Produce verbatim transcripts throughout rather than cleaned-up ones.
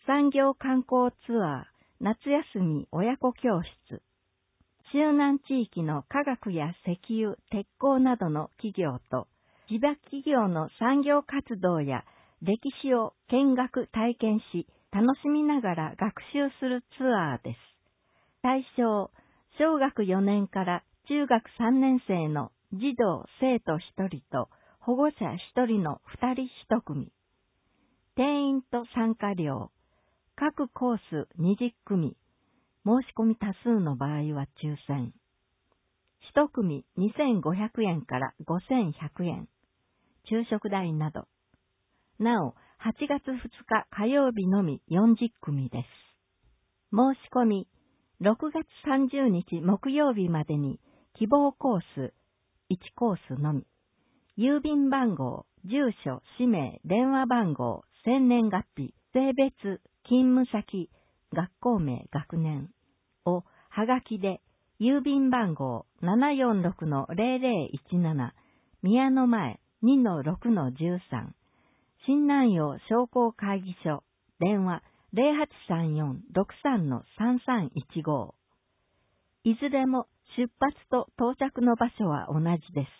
産業観光ツアー夏休み親子教室。周南地域の化学や石油、鉄鋼などの企業と地場企業の産業活動や歴史を見学体験し、楽しみながら学習するツアーです。対象、小学よねんから中学さんねん生の児童生徒ひとりと保護者ひとりのふたりいち組。定員と参加料、各コースにじゅっ組。申し込み多数の場合は抽選。いち組にせんごひゃくえんからごせんひゃくえん。昼食代など。なお、はちがつふつか火曜日のみよんじゅっ組です。申し込み、ろくがつさんじゅうにち木曜日までに希望コースいちコースのみ。郵便番号、住所、氏名、電話番号、生年月日、性別、勤務先、学校名、学年をはがきで、郵便番号 ななよんろくのゼロゼロいちなな、宮の前 にのろくのじゅうさん、新南陽商工会議所、電話 ゼロはちさんよん ろくさんのさんさんいちご。いずれも出発と到着の場所は同じです。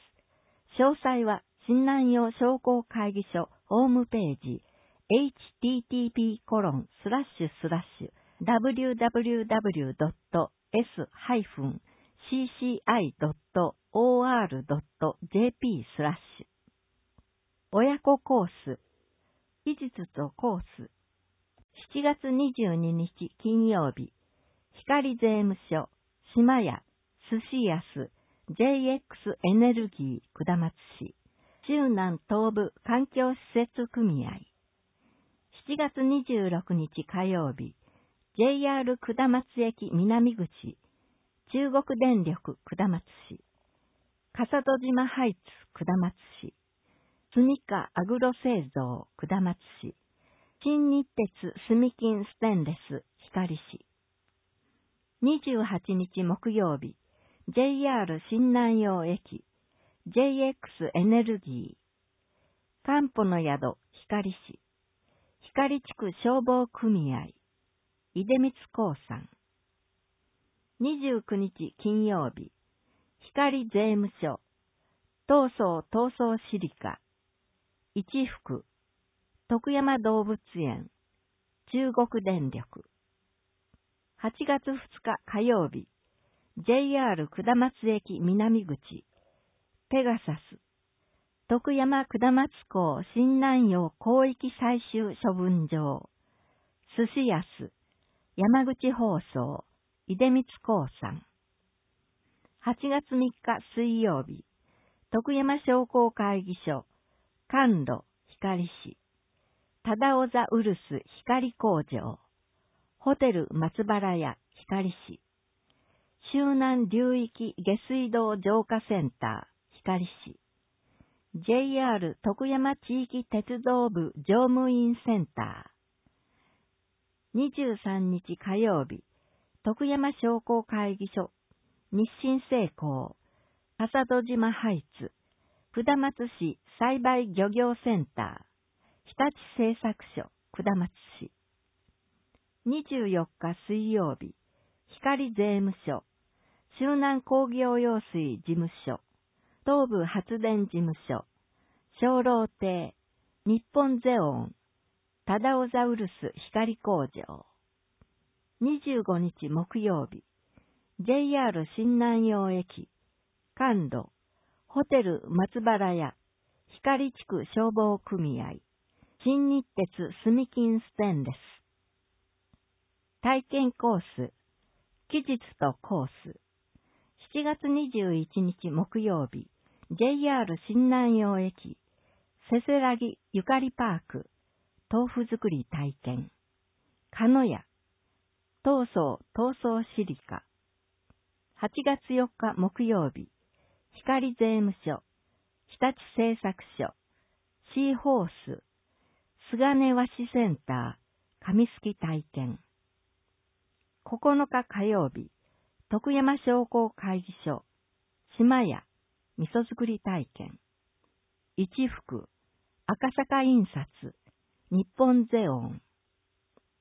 詳細は新南陽商工会議所ホームページ エイチティーティーピーコロンスラッシュスラッシュダブリューダブリューダブリュードットエスハイフンシーシーアイドットオーアールドットジェーピー スラッシュ。親子コース、期日とコース。しちがつにじゅうににち金曜日、光税務署、島屋、寿司安、ジェイエックス エネルギー下松市、周南東部環境施設組合。しちがつにじゅうろくにち火曜日、ジェイアール 下松駅南口、中国電力下松市、笠戸島ハイツ下松市、スニカアグロ製造下松市、新日鉄住金ステンレス光市。にじゅうはちにち木曜日、ジェイアール 新南陽駅、ジェイエックス エネルギー、かんぽの宿光市、光地区消防組合、出光興産。にじゅうくにち金曜日、光税務署、東総東総シリカ、一福、徳山動物園、中国電力。はちがつふつか火曜日、ジェイアール 下松駅南口、ペガサス、徳山下松港新南陽広域最終処分場、寿司安、山口放送、出光興産。はちがつみっか水曜日、徳山商工会議所、甘露光市、忠尾座ウルス光工場、ホテル松原屋光市、周南流域下水道浄化センター光市、ジェイアール 徳山地域鉄道部乗務員センター。にじゅうさんにち火曜日、徳山商工会議所、日清製鋼、笠戸島ハイツ、下松市栽培漁業センター、日立製作所、下松市。にじゅうよっか水曜日、光税務署、周南工業用水事務所、東部発電事務所、鐘楼亭、日本ゼオン、忠尾ザウルス光工場。にじゅうごにち木曜日、ジェイアール 新南陽駅、甘露、ホテル松原屋、光地区消防組合、新日鉄住金ステンレス。体験コース、期日とコース。しちがつにじゅういちにち木曜日、ジェイアール 新南陽駅、せせらぎゆかりパーク、豆腐作り体験。かのや、東総東総シリカ。はちがつよっか木曜日、光税務署、日立製作所、シーホース、菅根和紙センター、紙すき体験。ここのか火曜日、徳山商工会議所、島屋、味噌作り体験。一福、赤坂印刷、日本ゼオン。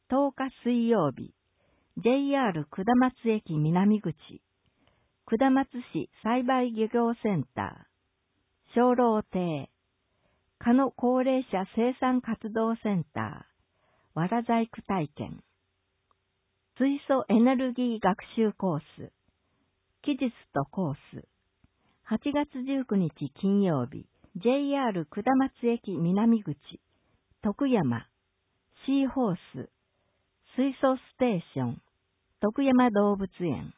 とおか水曜日、ジェイアール 下松駅南口、下松市栽培漁業センター、小老亭、加野高齢者生産活動センター、わら細工体験、水素エネルギー学習コース、期日とコース、はちがつじゅうくにち金曜日、ジェイアール 下松駅南口、徳山、シーホース、水素ステーション、徳山動物園、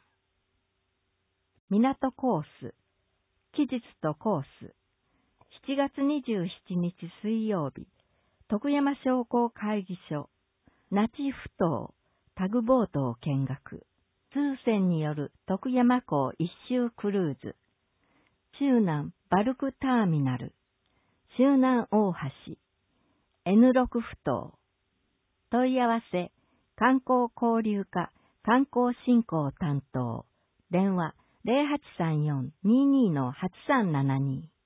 港コース、期日とコース、しちがつにじゅうしちにち水曜日、徳山商工会議所、那智埠頭、タグボートを見学、通船による徳山港一周クルーズ、周南バルクターミナル、周南大橋、エヌろく 埠頭、問い合わせ、観光交流課観光振興担当、電話 ゼロはちさんよん にーにー はちさんななに。